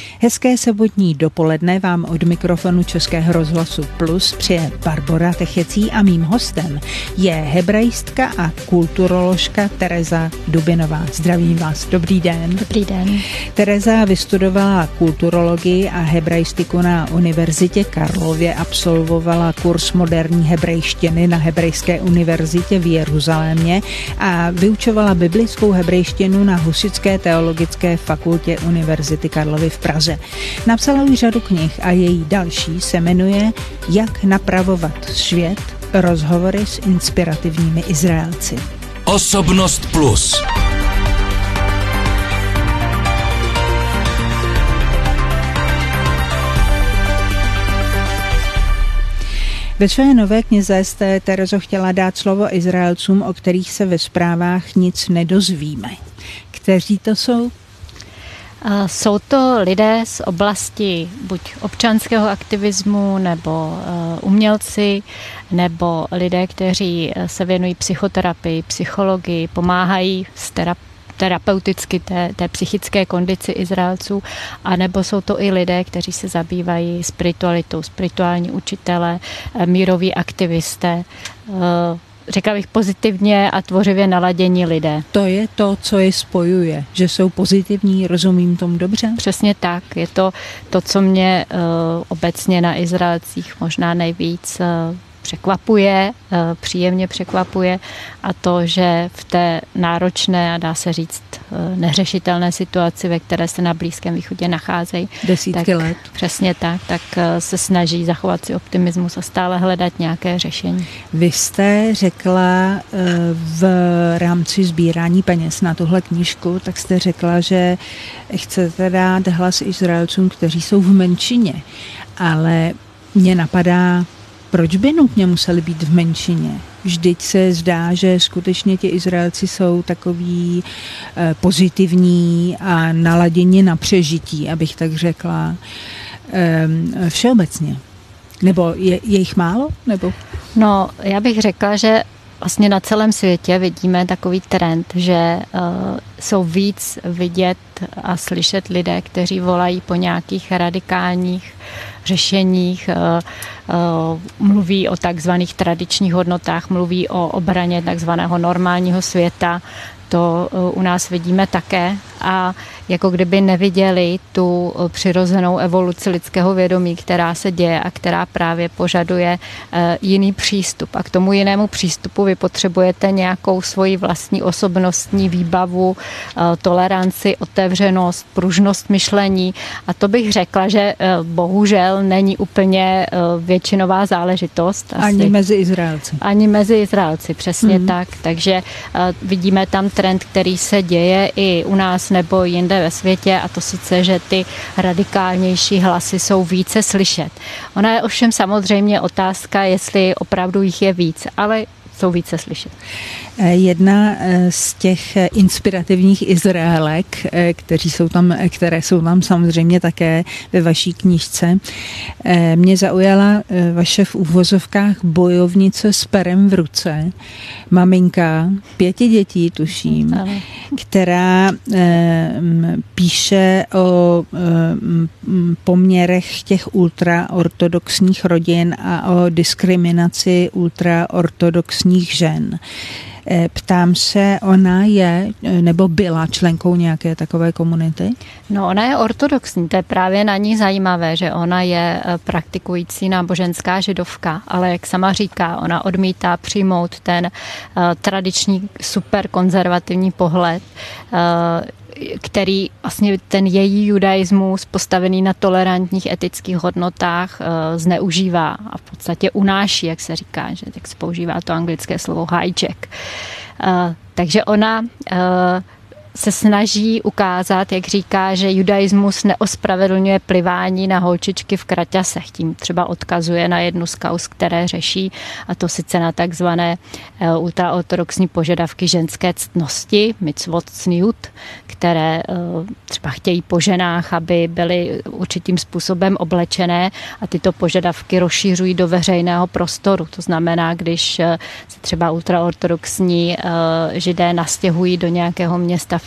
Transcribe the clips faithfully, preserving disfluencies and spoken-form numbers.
Hezké sobotní dopoledne vám od mikrofonu Českého rozhlasu Plus přeje Barbora Techecí a mým hostem je hebraistka a kulturoložka Tereza Dubinová. Zdravím vás, dobrý den. Dobrý den. Tereza vystudovala kulturologii a hebraistiku na Univerzitě Karlově, absolvovala kurz moderní hebrejštiny na Hebrejské univerzitě v Jeruzalémě a vyučovala biblickou hebrejštinu na Husitské teologické fakultě Univerzity Karlovy v Praze. Napsala už řadu knih a její další se jmenuje Jak napravovat svět, rozhovory s inspirativními Izraelci. Osobnost Plus. Ve své nové knize jste, Terezo, chtěla dát slovo Izraelcům, o kterých se ve zprávách nic nedozvíme. Kteří to jsou? Jsou to lidé z oblasti buď občanského aktivismu, nebo umělci, nebo lidé, kteří se věnují psychoterapii, psychologii, pomáhají s terapií, terapeuticky té, té psychické kondici Izraelců, anebo jsou to i lidé, kteří se zabývají spiritualitou, spirituální učitelé, míroví aktivisté, řekla bych pozitivně a tvořivě naladění lidé. To je to, co je spojuje, že jsou pozitivní, rozumím tomu dobře? Přesně tak, je to to, co mě uh, obecně na Izraelcích možná nejvíc uh, překvapuje, příjemně překvapuje, a to, že v té náročné a dá se říct neřešitelné situaci, ve které se na Blízkém východě nacházejí. Desítky tak, let. Přesně tak, tak se snaží zachovat si optimismus a stále hledat nějaké řešení. Vy jste řekla v rámci sbírání peněz na tuhle knížku, tak jste řekla, že chcete dát hlas Izraelcům, kteří jsou v menšině, ale mě napadá, proč by nutně museli být v menšině? Vždyť se zdá, že skutečně ti Izraelci jsou takový eh, pozitivní a naladěni na přežití, abych tak řekla, eh, všeobecně. Nebo je, je jich málo? Nebo? No, já bych řekla, že vlastně na celém světě vidíme takový trend, že uh, jsou víc vidět a slyšet lidé, kteří volají po nějakých radikálních řešeních, uh, uh, mluví o takzvaných tradičních hodnotách, mluví o obraně takzvaného normálního světa. To u nás vidíme také a jako kdyby neviděli tu přirozenou evoluci lidského vědomí, která se děje a která právě požaduje jiný přístup. A k tomu jinému přístupu vy potřebujete nějakou svoji vlastní osobnostní výbavu, toleranci, otevřenost, pružnost myšlení. A to bych řekla, že bohužel není úplně většinová záležitost. Asi. Ani mezi Izraelci. Ani mezi Izraelci, přesně mm. tak. Takže vidíme tam trend, který se děje i u nás nebo jinde ve světě, a to sice, že ty radikálnější hlasy jsou více slyšet. Ona je ovšem samozřejmě otázka, jestli opravdu jich je víc, ale jsou více slyšet. Jedna z těch inspirativních Izraelek, kteří jsou tam, které jsou tam samozřejmě také ve vaší knížce, mě zaujala vaše v úvozovkách bojovnice s perem v ruce, maminka pěti dětí, tuším, ale. která píše o poměrech těch ultraortodoxních rodin a o diskriminaci ultraortodoxních žen. Ptám se, ona je nebo byla členkou nějaké takové komunity? No, ona je ortodoxní, to je právě na ní zajímavé, že ona je praktikující náboženská židovka, ale jak sama říká, ona odmítá přijmout ten uh, tradiční superkonzervativní pohled, uh, který vlastně ten její judaismus postavený na tolerantních etických hodnotách e, zneužívá a v podstatě unáší, jak se říká, že tak se používá to anglické slovo hijack. E, takže ona e, se snaží ukázat, jak říká, že judaismus neospravedlňuje plivání na holčičky v kraťasech. Tím třeba odkazuje na jednu z kauz, které řeší, a to sice na takzvané ultraortodoxní požadavky ženské ctnosti, mitzvot cniut, které třeba chtějí po ženách, aby byly určitým způsobem oblečené, a tyto požadavky rozšířují do veřejného prostoru. To znamená, když se třeba ultraortodoxní židé nastěhují do nějakého města v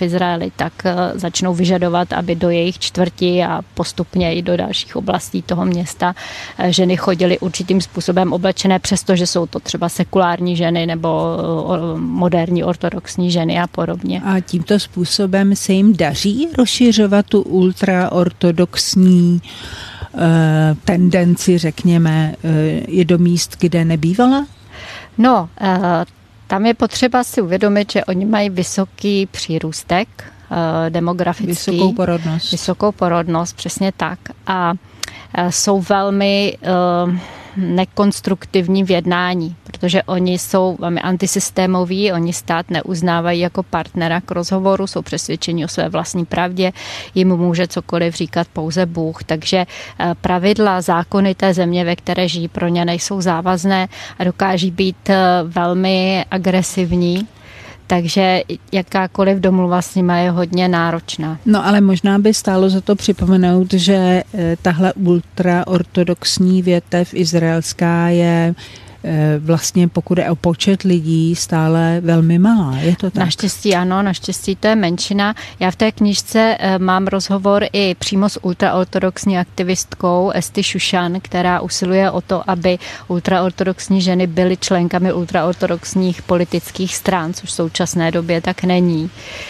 v Izraeli, tak začnou vyžadovat, aby do jejich čtvrti a postupně i do dalších oblastí toho města ženy chodily určitým způsobem oblečené, přestože jsou to třeba sekulární ženy nebo moderní ortodoxní ženy a podobně. A tímto způsobem se jim daří rozšiřovat tu ultraortodoxní uh, tendenci, řekněme, uh, je do míst, kde nebývala? No, uh, tam je potřeba si uvědomit, že oni mají vysoký přírůstek uh, demografický. Vysokou porodnost. Vysokou porodnost, přesně tak. A uh, jsou velmi uh, nekonstruktivní v jednání, protože oni jsou velmi antisystémoví, oni stát neuznávají jako partnera k rozhovoru, jsou přesvědčeni o své vlastní pravdě, jim může cokoliv říkat pouze Bůh, takže pravidla, zákony té země, ve které žijí, pro ně nejsou závazné a dokáží být velmi agresivní. Takže jakákoliv domluva s nima je hodně náročná. No ale možná by stálo za to připomenout, že tahle ultraortodoxní větev izraelská je vlastně, pokud je o počet lidí, stále velmi malá. Je to tak? Naštěstí ano, naštěstí to je menšina. Já v té knížce mám rozhovor i přímo s ultraortodoxní aktivistkou Esti Šušan, která usiluje o to, aby ultraortodoxní ženy byly členkami ultraortodoxních politických stran, což v současné době tak není.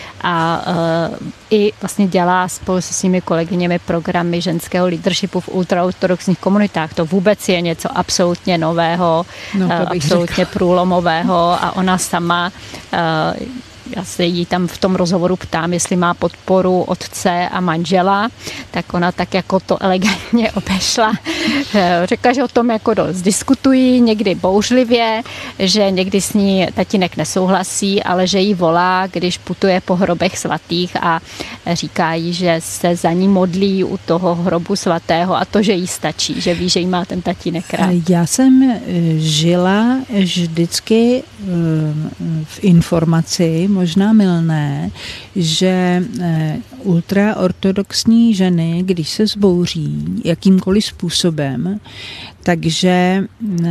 A uh, i vlastně dělá spolu se svými kolegyněmi programy ženského leadershipu v ultraortodoxních komunitách. To vůbec je něco absolutně nového, no, uh, absolutně řekla. průlomového a ona sama uh, já se jí tam v tom rozhovoru ptám, jestli má podporu otce a manžela, tak ona tak jako to elegantně obešla. Řekla, že o tom jako dost diskutují, někdy bouřlivě, že někdy s ní tatínek nesouhlasí, ale že jí volá, když putuje po hrobech svatých a říká jí, že se za ní modlí u toho hrobu svatého a to, že jí stačí, že ví, že jí má ten tatínek rád. Já jsem žila vždycky v informaci, možná mylné, že ultraortodoxní ženy, když se zbouří jakýmkoliv způsobem, takže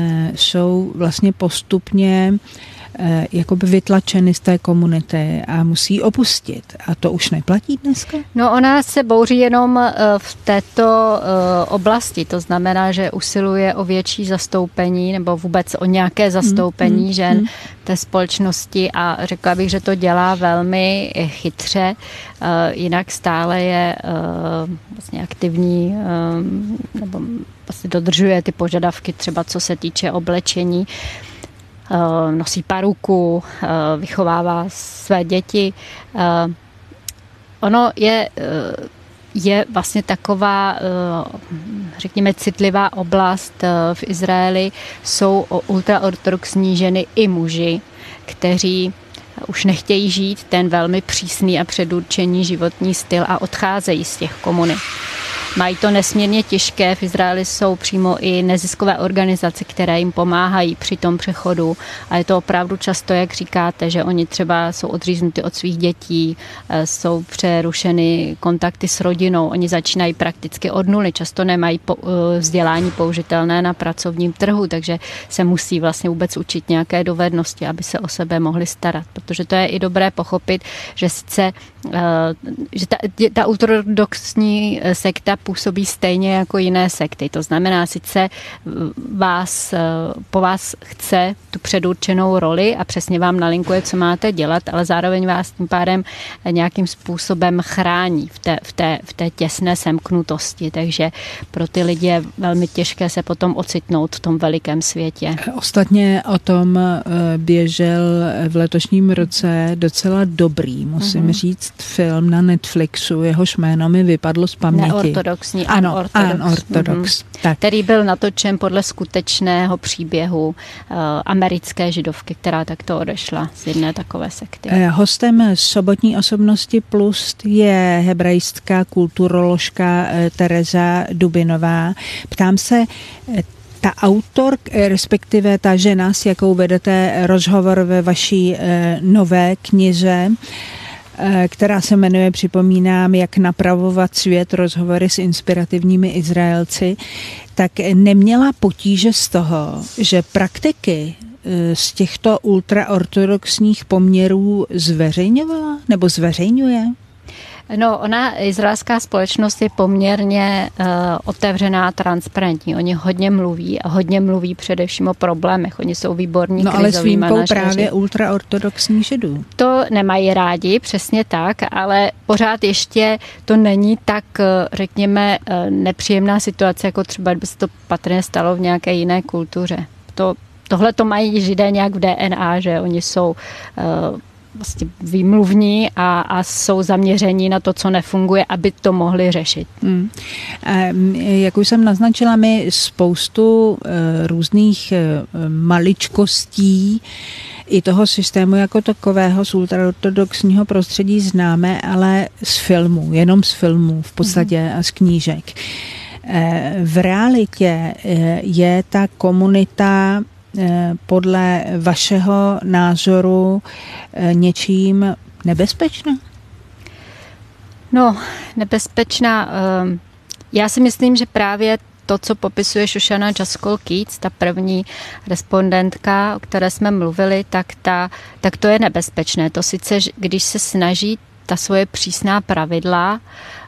jsou vlastně postupně jakoby vytlačeny z té komunity a musí opustit. A to už neplatí dneska? No ona se bouří jenom v této oblasti. To znamená, že usiluje o větší zastoupení nebo vůbec o nějaké zastoupení mm, žen mm. v té společnosti a řekla bych, že to dělá velmi chytře. Jinak stále je vlastně aktivní nebo vlastně dodržuje ty požadavky třeba co se týče oblečení. Nosí paruku, vychovává své děti. Ono je, je vlastně taková, řekněme, citlivá oblast v Izraeli. Jsou ultraortodoxní ženy i muži, kteří už nechtějí žít ten velmi přísný a předurčený životní styl a odcházejí z těch komunit. Mají to nesmírně těžké. V Izraeli jsou přímo i neziskové organizace, které jim pomáhají při tom přechodu. A je to opravdu často, jak říkáte, že oni třeba jsou odříznuty od svých dětí, jsou přerušeny kontakty s rodinou. Oni začínají prakticky od nuly. Často nemají vzdělání použitelné na pracovním trhu, takže se musí vlastně vůbec učit nějaké dovednosti, aby se o sebe mohli starat. Protože to je i dobré pochopit, že sice že ta, ta ultraortodoxní sekta působí stejně jako jiné sekty. To znamená, sice vás, po vás chce tu předurčenou roli a přesně vám nalinkuje, co máte dělat, ale zároveň vás tím pádem nějakým způsobem chrání v té, v té, v té těsné semknutosti. Takže pro ty lidi je velmi těžké se potom ocitnout v tom velikém světě. Ostatně o tom běžel v letošním roce docela dobrý, musím mm-hmm. říct, film na Netflixu, jehož jméno mi vypadlo z paměti. Neortodoxní, ano, unorthodox, unorthodox, mm-hmm. který byl natočen podle skutečného příběhu uh, americké židovky, která takto odešla z jedné takové sekty. Hostem sobotní osobnosti plus je hebrejská kulturoložka Tereza Dubinová. Ptám se, ta autor, respektive ta žena, s jakou vedete rozhovor ve vaší nové knize, která se jmenuje, připomínám, Jak napravovat svět, rozhovory s inspirativními Izraelci, tak neměla potíže z toho, že praktiky z těchto ultraortodoxních poměrů zveřejňovala nebo zveřejňuje? No, ona, izraelská společnost je poměrně uh, otevřená, transparentní. Oni hodně mluví a hodně mluví především o problémech. Oni jsou výborní no, krizoví ale s výjimkou manažeři. právě ultraortodoxních Židů. To nemají rádi, přesně tak, ale pořád ještě to není tak, řekněme, nepříjemná situace, jako třeba by se to patrně stalo v nějaké jiné kultuře. To, tohle to mají Židé nějak v D N A, že oni jsou uh, vlastně výmluvní a, a jsou zaměření na to, co nefunguje, aby to mohli řešit. Hmm. Jak už jsem naznačila, my spoustu různých maličkostí i toho systému jako takového z ultraortodoxního prostředí známe, ale z filmů, jenom z filmů v podstatě hmm. a z knížek. V realitě je ta komunita podle vašeho názoru něčím nebezpečná? No, nebezpečná. Já si myslím, že právě to, co popisuje Shoshana Jaskol-Keats, ta první respondentka, o které jsme mluvili, tak, ta, tak to je nebezpečné. To sice, když se snaží ta svoje přísná pravidla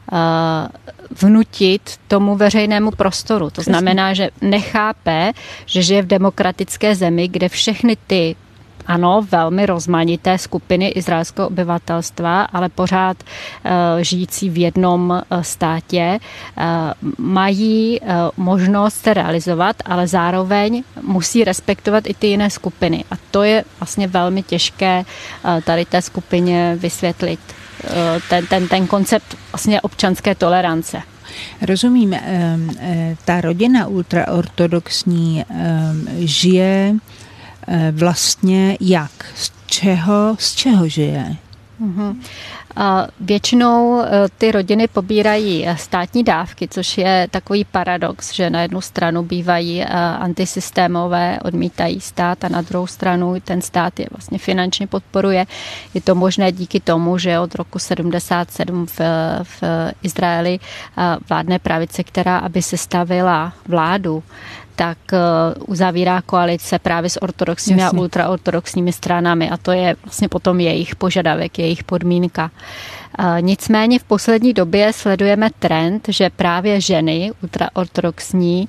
vnutit tomu veřejnému prostoru. To znamená, že nechápe, že žije v demokratické zemi, kde všechny ty, ano, velmi rozmanité skupiny izraelského obyvatelstva, ale pořád uh, žijící v jednom uh, státě, uh, mají uh, možnost se realizovat, ale zároveň musí respektovat i ty jiné skupiny. A to je vlastně velmi těžké uh, tady té skupině vysvětlit. Ten, ten, ten koncept vlastně občanské tolerance. Rozumím. Ta rodina ultraortodoxní žije vlastně jak? Z čeho, z čeho žije? Mhm. Většinou ty rodiny pobírají státní dávky, což je takový paradox, že na jednu stranu bývají antisystémové, odmítají stát a na druhou stranu ten stát je vlastně finančně podporuje. Je to možné díky tomu, že od roku sedmdesát sedm v, v Izraeli vládne pravice, která aby sestavila vládu, tak uzavírá koalice právě s ortodoxními Jasně. a ultraortodoxními stranami a to je vlastně potom jejich požadavek, jejich podmínka. Nicméně v poslední době sledujeme trend, že právě ženy ultraortodoxní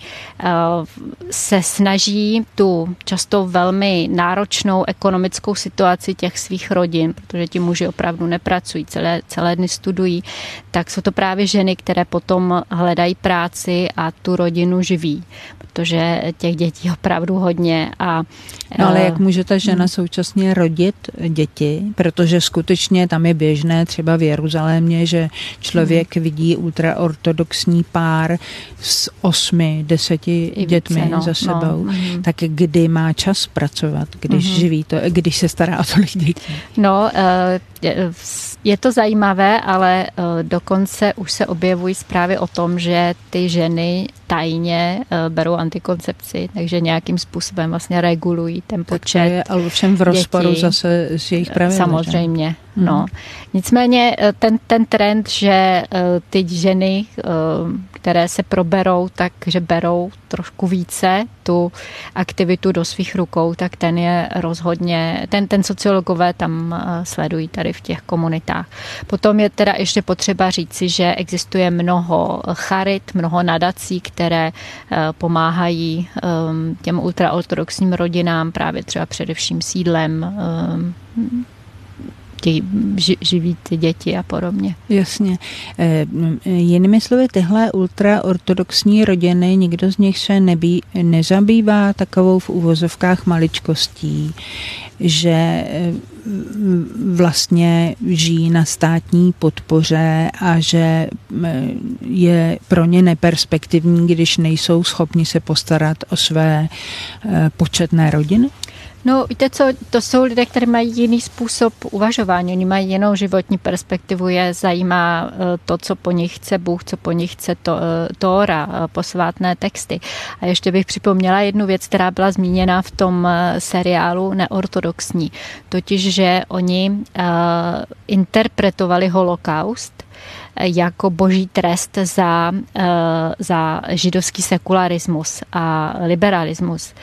se snaží tu často velmi náročnou ekonomickou situaci těch svých rodin, protože ti muži opravdu nepracují, celé, celé dny studují, tak jsou to právě ženy, které potom hledají práci a tu rodinu živí, protože těch dětí opravdu hodně. A, no ale jak může ta žena současně rodit děti, protože skutečně tam je běžné třeba v Jeruzalémě, že člověk hmm. vidí ultraortodoxní pár s osmi, deseti I dětmi více, no, za sebou. No, hmm. Tak kdy má čas pracovat, když hmm. živí to, když se stará o tolik dětí? No, je to zajímavé, ale dokonce už se objevují zprávy o tom, že ty ženy tajně berou antikoncepci, takže nějakým způsobem vlastně regulují ten počet dětí. To je ale všem v rozporu dětí. Zase s jejich pravidly. Samozřejmě, že? No. Nicméně ten, ten trend, že ty ženy, které se proberou, takže berou trošku více tu aktivitu do svých rukou, tak ten je rozhodně, ten, ten sociologové tam sledují tady v těch komunitách. Potom je teda ještě potřeba říci, že existuje mnoho charit, mnoho nadací, které pomáhají těm ultraortodoxním rodinám, právě třeba především sídlem, živí ty děti a podobně. Jasně. E, jinými slovy, tyhle ultraortodoxní rodiny, nikdo z nich se nebí, nezabývá takovou v uvozovkách maličkostí, že vlastně žijí na státní podpoře a že je pro ně neperspektivní, když nejsou schopni se postarat o své početné rodiny? No, víte co, to jsou lidé, kteří mají jiný způsob uvažování, oni mají jinou životní perspektivu, je zajímá to, co po nich chce Bůh, co po nich chce to, Tóra, posvátné texty. A ještě bych připomněla jednu věc, která byla zmíněna v tom seriálu Neortodoxní, totiž, že oni uh, interpretovali holokaust jako boží trest za, uh, za židovský sekularismus a liberalismus.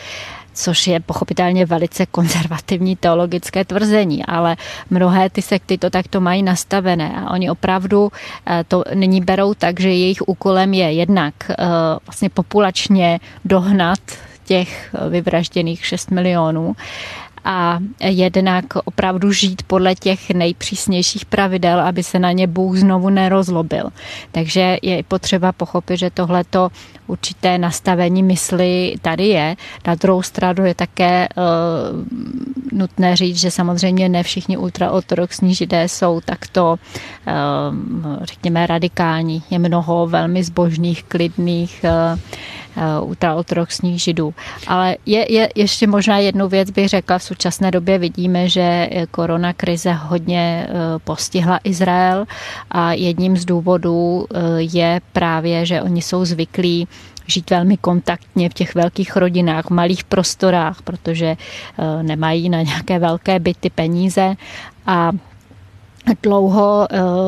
což je pochopitelně velice konzervativní teologické tvrzení, ale mnohé ty sekty to takto mají nastavené a oni opravdu to nyní berou tak, že jejich úkolem je jednak vlastně populačně dohnat těch vyvražděných šest milionů a jednak opravdu žít podle těch nejpřísnějších pravidel, aby se na ně Bůh znovu nerozlobil. Takže je potřeba pochopit, že tohleto určité nastavení mysli tady je. Na druhou stranu je také uh, nutné říct, že samozřejmě ne všichni ultraortodoxní židé jsou takto, uh, řekněme, radikální. Je mnoho velmi zbožných, klidných uh, ultraortodoxních židů. Ale je, je ještě možná jednu věc bych řekla, v současné době vidíme, že korona krize hodně postihla Izrael a jedním z důvodů je právě, že oni jsou zvyklí žít velmi kontaktně v těch velkých rodinách, v malých prostorách, protože nemají na nějaké velké byty peníze a dlouho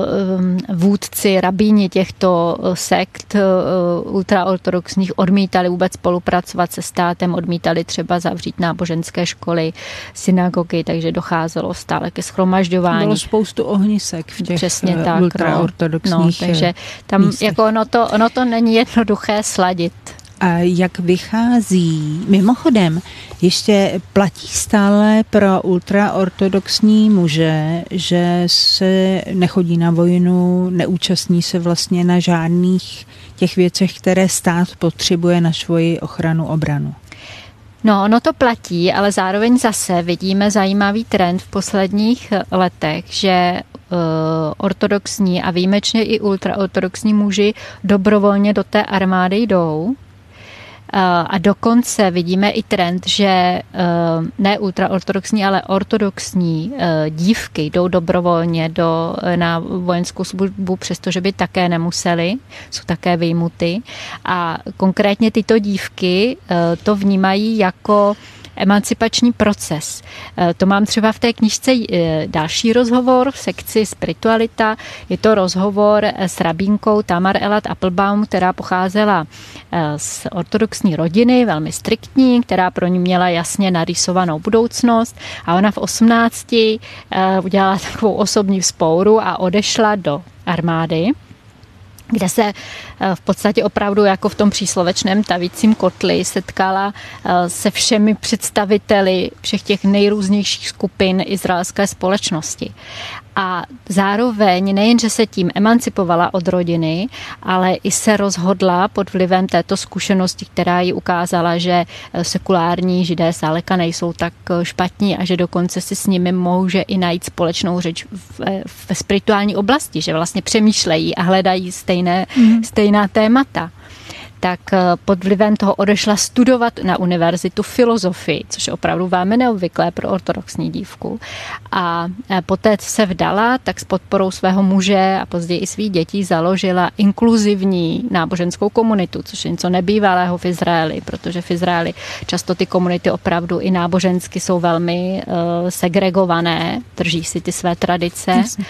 vůdci, rabíni těchto sekt ultraortodoxních odmítali vůbec spolupracovat se státem, odmítali třeba zavřít náboženské školy, synagogy, takže docházelo stále ke shromažďování. Bylo spoustu ohnisek v těch Přesně tak, ultraortodoxních no, takže tam místech. jako ono to, ono to není jednoduché sladit. A jak vychází? Mimochodem, ještě platí stále pro ultraortodoxní muže, že se nechodí na vojnu, neúčastní se vlastně na žádných těch věcech, které stát potřebuje na svoji ochranu, obranu. No, ono to platí, ale zároveň zase vidíme zajímavý trend v posledních letech, že uh, ortodoxní a výjimečně i ultraortodoxní muži dobrovolně do té armády jdou. A dokonce vidíme i trend, že ne ultraortodoxní, ale ortodoxní dívky jdou dobrovolně do, na vojenskou službu, přestože by také nemuseli, jsou také vyjmuty. A konkrétně tyto dívky to vnímají jako emancipační proces. To mám třeba v té knížce další rozhovor v sekci Spiritualita. Je to rozhovor s rabínkou Tamar Elad Applebaum, která pocházela z ortodoxní rodiny, velmi striktní, která pro ní měla jasně narýsovanou budoucnost a ona v osmnácti udělala takovou osobní vzpouru a odešla do armády, kde se v podstatě opravdu jako v tom příslovečném tavícím kotli setkala se všemi představiteli všech těch nejrůznějších skupin izraelské společnosti. A zároveň nejenže se tím emancipovala od rodiny, ale i se rozhodla pod vlivem této zkušenosti, která jí ukázala, že sekulární židé zdaleka nejsou tak špatní a že dokonce si s nimi může i najít společnou řeč ve spirituální oblasti, že vlastně přemýšlejí a hledají stejné, mm. stejná témata. Tak pod vlivem toho odešla studovat na univerzitu filozofii, což je opravdu velmi neobvyklé pro ortodoxní dívku. A poté, co se vdala, tak s podporou svého muže a později i svých dětí založila inkluzivní náboženskou komunitu, což je něco nebývalého v Izraeli, protože v Izraeli často ty komunity opravdu i nábožensky jsou velmi uh, segregované, drží si ty své tradice. Jasně.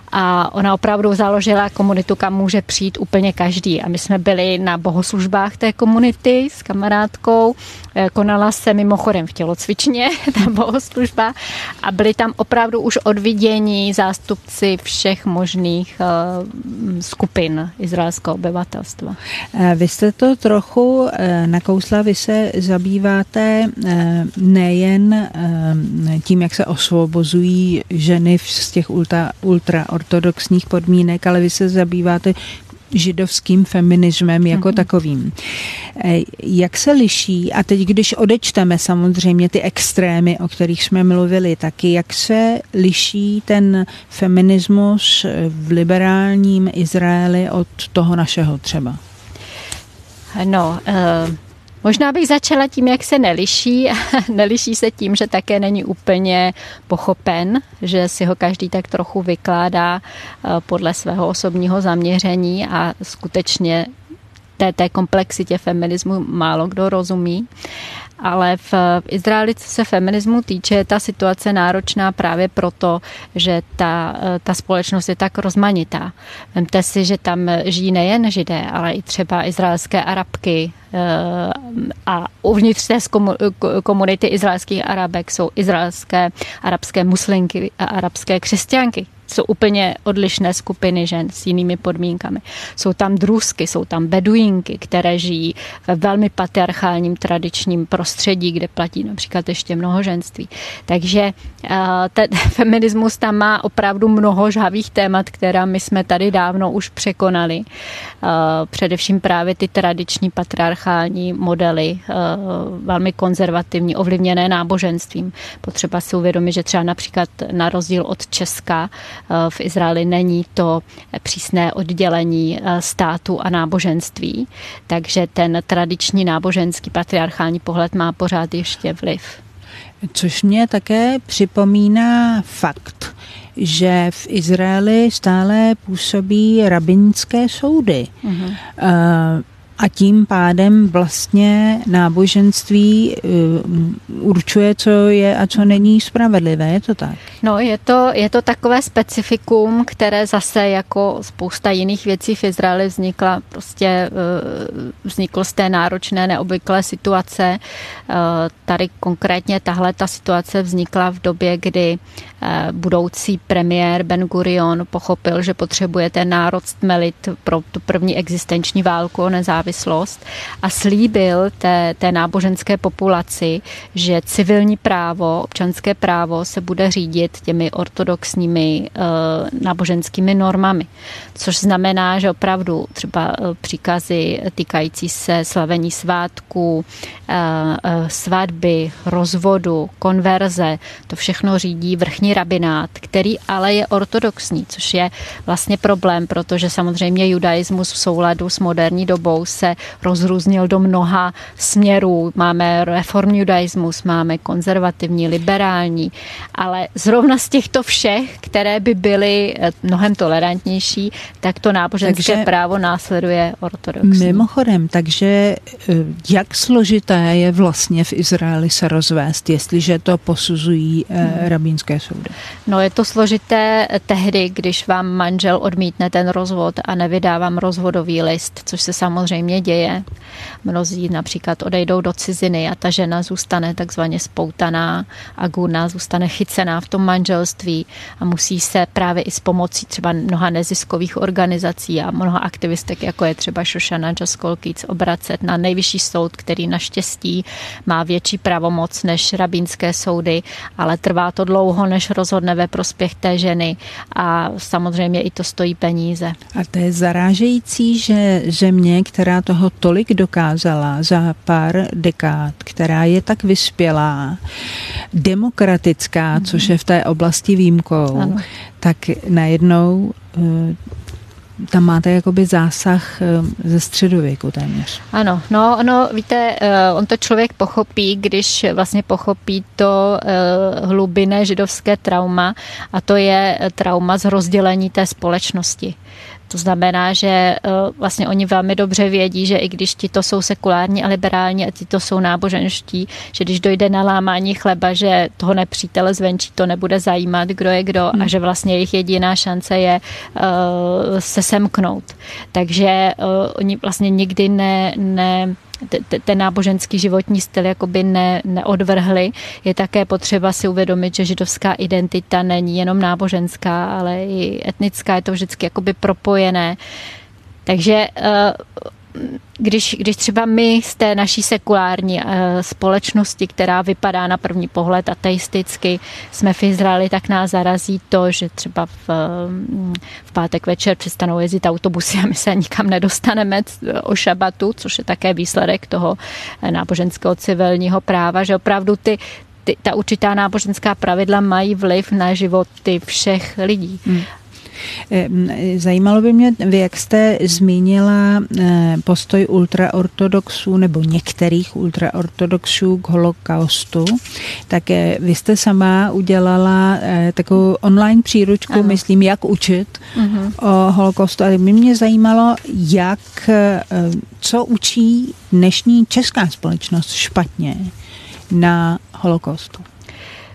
A ona opravdu založila komunitu, kam může přijít úplně každý. A my jsme byli na bohoslužbách té komunity s kamarádkou. Konala se mimochodem v tělocvičně ta bohoslužba a byli tam opravdu už odvidění zástupci všech možných uh, skupin izraelského obyvatelstva. Vy jste to trochu nakousla, vy se zabýváte nejen tím, jak se osvobozují ženy z těch ultra, ultra ortodoxních podmínek, ale vy se zabýváte židovským feminismem jako mm-hmm. takovým. Jak se liší, a teď když odečteme samozřejmě ty extrémy, o kterých jsme mluvili taky, jak se liší ten feminismus v liberálním Izraeli od toho našeho třeba? No, uh... Možná bych začala tím, jak se neliší. Neliší se tím, že také není úplně pochopen, že si ho každý tak trochu vykládá podle svého osobního zaměření a skutečně té, té komplexitě feminismu málo kdo rozumí. Ale v Izraeli, co se feminismu týče, je ta situace náročná právě proto, že ta, ta společnost je tak rozmanitá. Vemte si, že tam žijí nejen židé, ale i třeba izraelské Arabky, a uvnitř té komunity izraelských Arabek jsou izraelské arabské muslimky a arabské křesťanky. Jsou úplně odlišné skupiny žen s jinými podmínkami. Jsou tam druzky, jsou tam beduínky, které žijí ve velmi patriarchálním tradičním prostředí, kde platí například ještě mnohoženství. Takže ten feminismus tam má opravdu mnoho žhavých témat, která my jsme tady dávno už překonali. Především právě ty tradiční patriarchální modely, velmi konzervativní, ovlivněné náboženstvím. Potřeba si uvědomit, že třeba například na rozdíl od Česka v Izraeli není to přísné oddělení státu a náboženství, takže ten tradiční náboženský patriarchální pohled má pořád ještě vliv. Což mě také připomíná fakt, že v Izraeli stále působí rabinické soudy. Mm-hmm. A tím pádem vlastně náboženství určuje, co je a co není spravedlivé, je to tak? No, je to, je to takové specifikum, které zase jako spousta jiných věcí v Izraeli vznikla, prostě vzniklo z té náročné, neobvyklé situace. Tady konkrétně tahle ta situace vznikla v době, kdy budoucí premiér Ben Gurion pochopil, že potřebuje ten národ stmelit pro tu první existenční válku o nezávislost a slíbil té, té náboženské populaci, že civilní právo, občanské právo se bude řídit těmi ortodoxními uh, náboženskými normami. Což znamená, že opravdu třeba příkazy týkající se slavení svátků, uh, uh, svatby, rozvodu, konverze, to všechno řídí vrchní rabinát, který ale je ortodoxní, což je vlastně problém, protože samozřejmě judaismus v souladu s moderní dobou se rozrůznil do mnoha směrů. Máme reformní judaismus, máme konzervativní, liberální, ale zrovna z těchto všech, které by byly mnohem tolerantnější, tak to náboženské takže, právo následuje ortodoxní. Mimochodem, takže jak složité je vlastně v Izraeli se rozvést, jestliže to posuzují hmm. rabínské soudy? No, je to složité tehdy, když vám manžel odmítne ten rozvod a nevydá vám rozvodový list, což se samozřejmě děje. Mnozí například odejdou do ciziny a ta žena zůstane takzvaně spoutaná a guna, zůstane chycená v tom manželství a musí se právě i s pomocí třeba mnoha neziskových organizací a mnoha aktivistek, jako je třeba Shoshana Jaskolkic, obracet na nejvyšší soud, který naštěstí má větší pravomoc než rabínské soudy, ale trvá to dlouho, než rozhodne ve prospěch té ženy a samozřejmě i to stojí peníze. A to je zarážející, že země, která toho tolik dokázala za pár dekád, která je tak vyspělá, demokratická, mm-hmm. což je v té oblasti výjimkou, ano. tak najednou tam máte jakoby zásah ze středověku téměř. Ano, no, no, víte, on to člověk pochopí, když vlastně pochopí to hlubinné židovské trauma a to je trauma z rozdělení té společnosti. To znamená, že vlastně oni velmi dobře vědí, že i když ti to jsou sekulární a liberální a ti to jsou náboženští, že když dojde na lámání chleba, že toho nepřítele zvenčí to nebude zajímat, kdo je kdo hmm. a že vlastně jejich jediná šance je uh, se semknout. Takže uh, oni vlastně nikdy ne... ne ten náboženský životní styl jakoby ne, neodvrhli. Je také potřeba si uvědomit, že židovská identita není jenom náboženská, ale i etnická, je to vždycky jakoby propojené. Takže když, když třeba my z té naší sekulární společnosti, která vypadá na první pohled ateisticky, jsme v Izraeli, tak nás zarazí to, že třeba v, v pátek večer přestanou jezdit autobusy a my se nikam nedostaneme o šabatu, což je také výsledek toho náboženského civilního práva, že opravdu ty Ty, ta určitá náboženská pravidla mají vliv na životy všech lidí. Hmm. Zajímalo by mě, vy jak jste zmínila postoj ultraortodoxů nebo některých ultraortodoxů k holokaustu, tak vy jste sama udělala takovou online příručku, ano. myslím, jak učit uh-huh. o holokaustu. Ale by mě zajímalo, jak, co učí dnešní česká společnost špatně na holokaustu.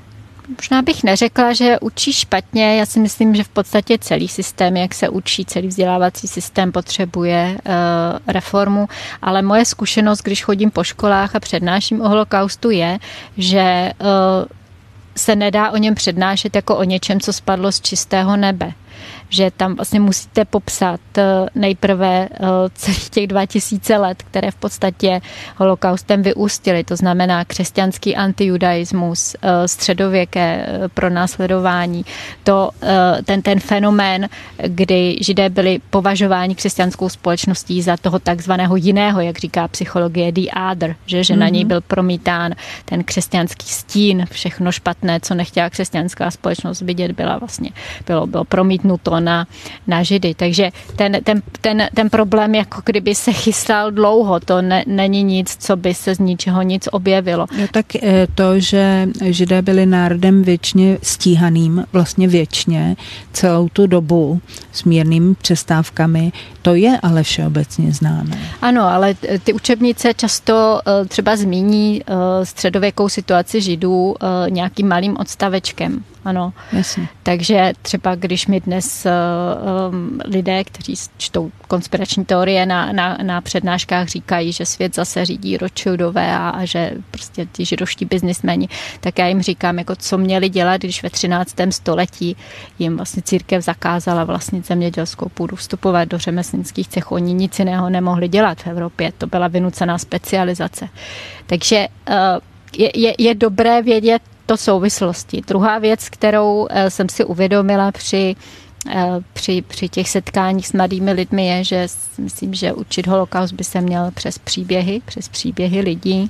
Možná bych neřekla, že učí špatně. Já si myslím, že v podstatě celý systém, jak se učí, celý vzdělávací systém potřebuje uh, reformu, ale moje zkušenost, když chodím po školách a přednáším o holokaustu, je, že uh, se nedá o něm přednášet jako o něčem, co spadlo z čistého nebe. Že tam vlastně musíte popsat nejprve celých těch dva tisíce let, které v podstatě holokaustem vyústily. To znamená křesťanský antijudaismus, středověké pronásledování, to, ten, ten fenomén, kdy Židé byli považováni křesťanskou společností za toho takzvaného jiného, jak říká psychologie, the other, že, že mm-hmm. na něj byl promítán ten křesťanský stín, všechno špatné, co nechtěla křesťanská společnost vidět, byla vlastně, bylo, bylo promítnuto na, na Židy. Takže ten, ten, ten, ten problém jako kdyby se chystal dlouho. To ne, není nic, co by se z ničeho nic objevilo. No tak to, že Židé byli národem věčně stíhaným, vlastně věčně, celou tu dobu s mírnými přestávkami, to je ale všeobecně známé. Ano, ale ty učebnice často třeba zmíní středověkou situaci Židů nějakým malým odstavečkem. Ano. Jasně. Takže třeba když mi dnes um, lidé, kteří čtou konspirační teorie na, na, na přednáškách říkají, že svět zase řídí Rothschildové a, a že prostě ti židovští biznismeni, tak já jim říkám, jako co měli dělat, když ve třináctém století jim vlastně církev zakázala vlastnit zemědělskou půdu, vstupovat do řemeslnických cechů. Oni nic jiného nemohli dělat v Evropě. To byla vynucená specializace. Takže uh, je, je, je dobré vědět to souvislosti. Druhá věc, kterou jsem si uvědomila při, při, při těch setkáních s mladými lidmi, je, že myslím, že učit holokaust by se měl přes příběhy, přes příběhy lidí,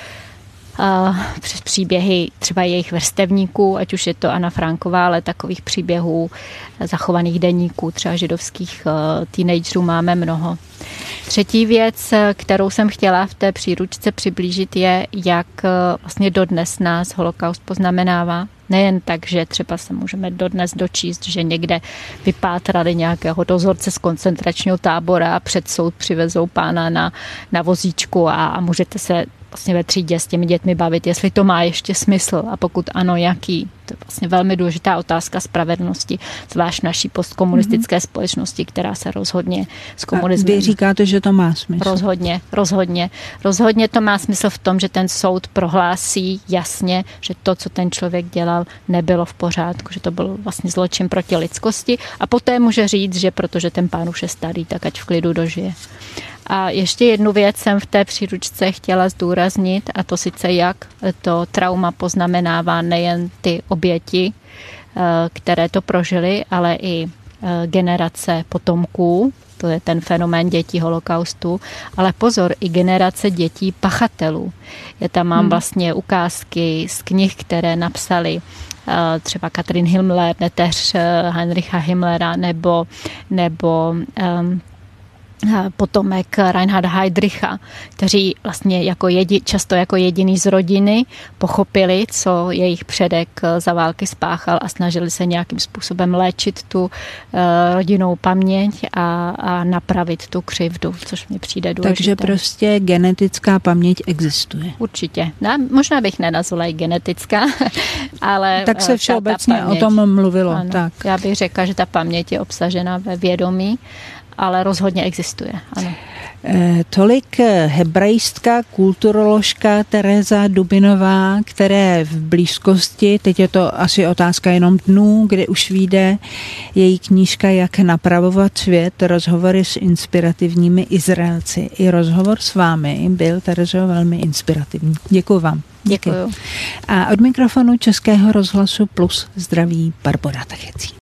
přes příběhy třeba jejich vrstevníků, ať už je to Anna Franková, ale takových příběhů zachovaných deníků, třeba židovských teenagerů máme mnoho. Třetí věc, kterou jsem chtěla v té příručce přiblížit, je, jak vlastně dodnes nás holokaust poznamenává. Nejen tak, že třeba se můžeme dodnes dočíst, že někde vypátrali nějakého dozorce z koncentračního tábora a před soud přivezou pána na, na vozíčku a, a můžete se vlastně ve třídě s těmi dětmi bavit, jestli to má ještě smysl a pokud ano, jaký. To je vlastně velmi důležitá otázka spravedlnosti, zvlášť naší postkomunistické mm-hmm. společnosti, která se rozhodně s komunismem... A vy říkáte, že to má smysl? Rozhodně, rozhodně. Rozhodně to má smysl v tom, že ten soud prohlásí jasně, že to, co ten člověk dělal, nebylo v pořádku, že to byl vlastně zločin proti lidskosti a poté může říct, že protože ten pán už je starý, tak ať v klidu dožije. A ještě jednu věc jsem v té příručce chtěla zdůraznit, a to sice jak to trauma poznamenává nejen ty oběti, které to prožily, ale i generace potomků, to je ten fenomén dětí holokaustu, ale pozor, i generace dětí pachatelů. Já tam mám hmm. vlastně ukázky z knih, které napsali třeba Katrin Himmler, neteř Heinricha Himmlera, nebo, nebo um, potomek Reinharda Heydricha, kteří vlastně jako jedi, často jako jediný z rodiny pochopili, co jejich předek za války spáchal a snažili se nějakým způsobem léčit tu uh, rodinnou paměť a, a napravit tu křivdu, což mi přijde důležité. Takže prostě genetická paměť existuje. Určitě. No, možná bych nenazvala i genetická, ale tak se všeobecně o tom mluvilo. Ano, tak. Já bych řekla, že ta paměť je obsažena ve vědomí, ale rozhodně existuje, ano. E, tolik hebrejstka, kulturoložka Tereza Dubinová, které v blízkosti, teď je to asi otázka jenom dnů, kdy už vyjde její knížka Jak napravovat svět, rozhovory s inspirativními Izraelci. I rozhovor s vámi byl, Terezo, velmi inspirativní. Děkuji vám. Děkuji. A od mikrofonu Českého rozhlasu Plus zdraví Barbora Tachecí.